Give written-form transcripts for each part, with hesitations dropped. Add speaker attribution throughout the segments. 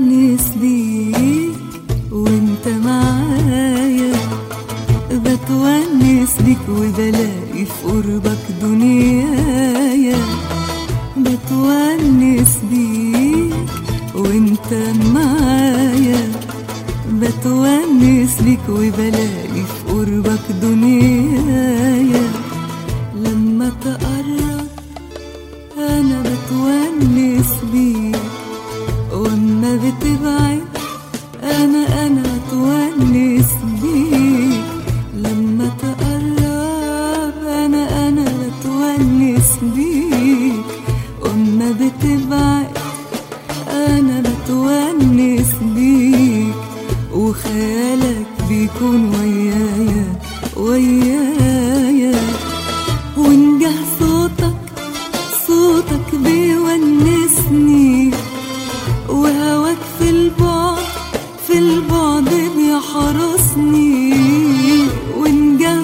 Speaker 1: بتونس بيك وانت معايا، بتونس بيك وبلاقي في قربك دنيايا. بتونس بيك وانت معايا، بتونس بيك وبلاقي في قربك دنيايا. لما تقرب انا بتونس بيك، واما بتبعد انا بتونس بيك. لما تقرب انا بتونس بيك، واما بتبعد انا بتونس بيك. وخيالك بيكون ويايا ويايا، ونجح صوتك بيونسني، وهواك في البعد بيحرسني. ونجح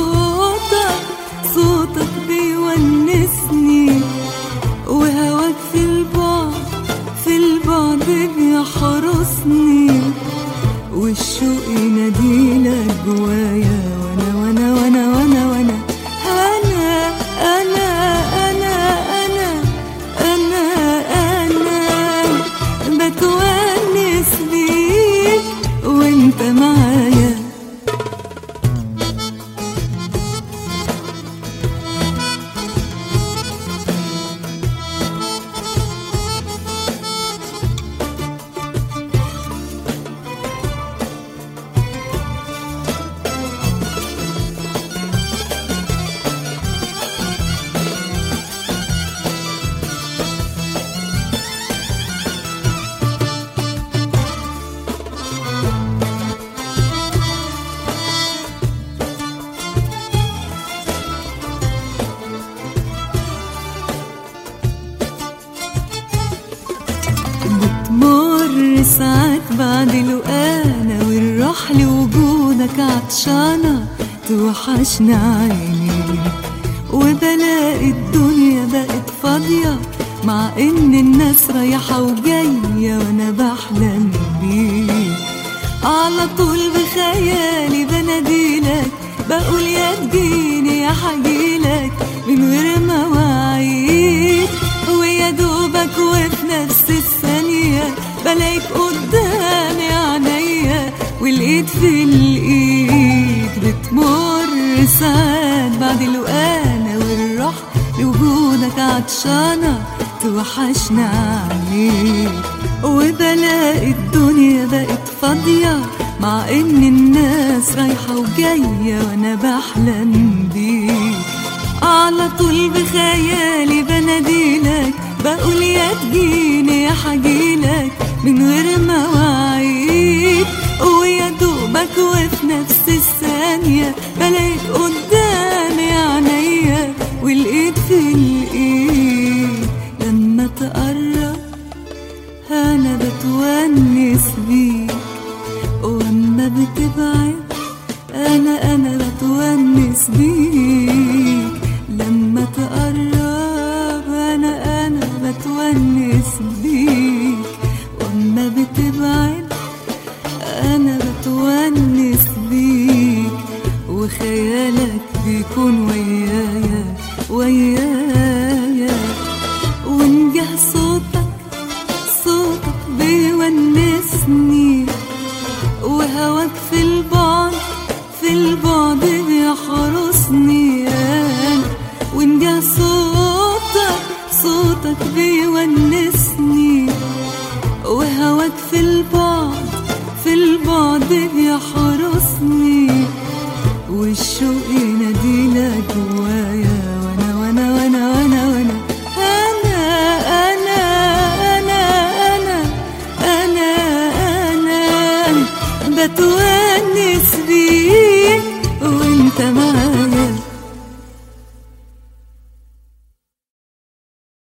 Speaker 1: صوتك بيونسني، وهواك في البعد بيحرسني. والشوق يناديلك جوايا، وانا وانا وانا وانا وانا انا بتونس بيك وانت معايا. بتمر ساعات بعد لقانا، والرحل وجودك عطشانة توحشني عيني. وبلاقي الدنيا بقت فاضية، مع ان الناس رايحة وجاية وانا بحلم بيك. على طول بخيالي بناديلك، بقول يا تجيني يا حجيلك من غير مواعيد. ويا دوبك وفي نفس الثانية بلاقيك قدامي عينيا، والايد في الايد. بتمر ساعات بعد لقانا، والروح لوجودك عطشانة توحشني عليك. وبلاقي الدنيا بقت فاضية، مع ان الناس رايحة وجاية وانا بحلم بيك. على طول بخيالي بناديلك، بقول يا تجيني يا حجيلك من غير مواعيد. ويا دوبك وفي نفس الثانية بلاقيك قدامي عينيا، والايد في الايد. لما تقرب انا بتونس بيك، واما بتبعد انا بتونس بيك. لما تقرب انا بتونس بيك، واما بتبعد انا بتونس بيك. وخيالك بيكون ويايا ويايا، ونجح صوتك بيونسني، وهواك في البعد بيحرسني. ونجح صوتك بيونسني، وهواك في البعد بيحرسني. والشوق يناديلك جوايا،